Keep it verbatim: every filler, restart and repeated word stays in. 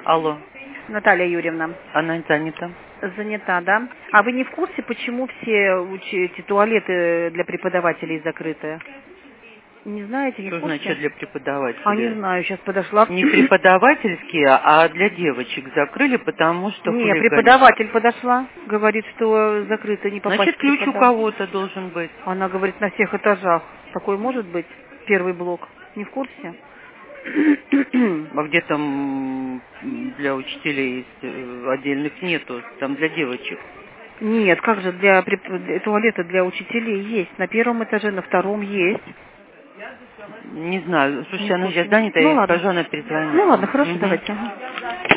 Алло. Наталья Юрьевна. Она занята. Занята, да? А вы не в курсе, почему все уч- эти туалеты для преподавателей закрыты? Не знаете, не Что в курсе? значит для преподавателей? А не знаю, сейчас подошла. Не преподавательские, а для девочек закрыли, потому что Не, хулигане. преподаватель подошла, говорит, что закрыто, не попасть. Значит, ключ у преподав- кого-то должен быть. Она говорит, на всех этажах. Такой может быть? Первый блок. Не в курсе? А где там м, для учителей есть, э, отдельных нету, там для девочек. Нет, как же, для преп- туалета для учителей есть. На первом этаже, на втором есть. Не знаю. Слушайте, Не в она курсе, сейчас да? занята, я Ну ей ладно. скажу, она перезвонит Ну ладно, вам. хорошо, Мгм. давайте. Ага.